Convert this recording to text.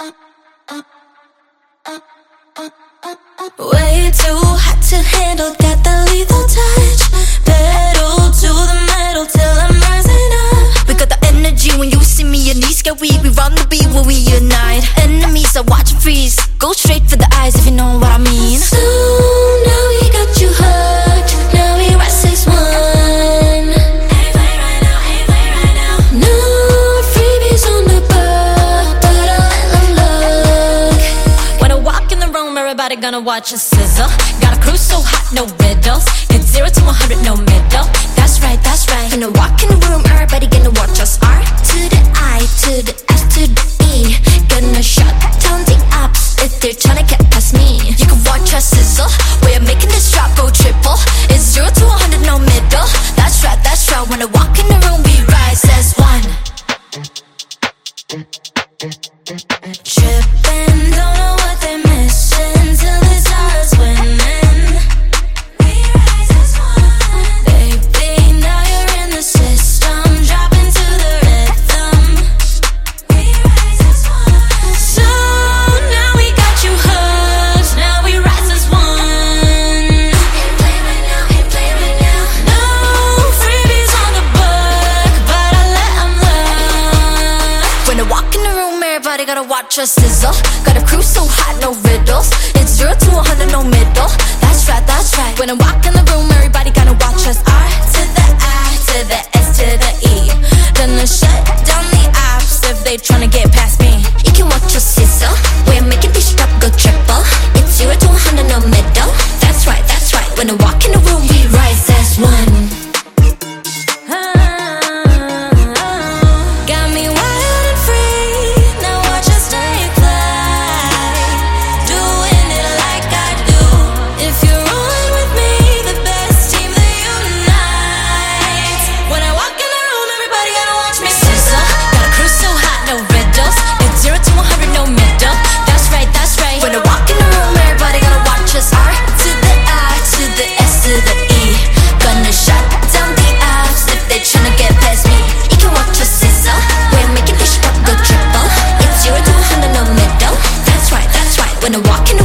Way too hot to handle, got that lethal touch. Pedal to the metal till I'm rising up. We got the energy when you see me, your knees get weak. We run the beat when we unite. Enemies are watching freeze. Go straight for the eyes if you know what I mean. So now we got you hooked. Now we rise as one. Everybody right now, everybody right now. No freebies on the book, but I'll let them look. When I walk in the room, everybody gonna watch us sizzle. Got a crew so hot, no riddles. It's 0 to 100, no middle. That's right, that's right. When I walk in the room, everybody gonna watch us. R to the I, to the S, to the E. Gonna shut down the ops if they're tryna get past me. You can watch us sizzle. We're making this drop go triple. It's 0 to 100, no middle. That's right, that's right. When I walk in the room, we rise as one. Trippin', don't know what they're missing till it's us winning. We rise as one. Baby, now you're in the system, drop into the rhythm. We rise as one. So now we got you hooked, now we rise as one. Hit play right now, hit play right now. No freebies on the book, but I let them look. When I walk in the room, everybody gotta watch us sizzle. Got a crew so hot, no riddles. It's 0 to 100, no middle. That's right, that's right. When I walk in the room, everybody gotta watch us. R to the I, to the S, to the E. Gonna shut down the ops if they tryna get past me. You can watch us sizzle. We're making this drop go triple. It's 0 to 100, no middle. That's right, that's right. When I walk in the room, we rise as one. Got me wild and free. Now watch us stay fly. Doing it like I do. If you're rolling with me, the best team that unites. When I walk in the room, everybody gotta watch me sizzle. Got a crew so hot, no riddles. It's 0 to 100, no middle. That's right, that's right. When I walk in the room, everybody gotta watch us. R to the I, to the S, to the E. Gonna shut down the ops if they tryna get past me. You can watch us sizzle. We're making this drop go triple. It's 0 to 100, no middle. That's right, that's right. When I walk in the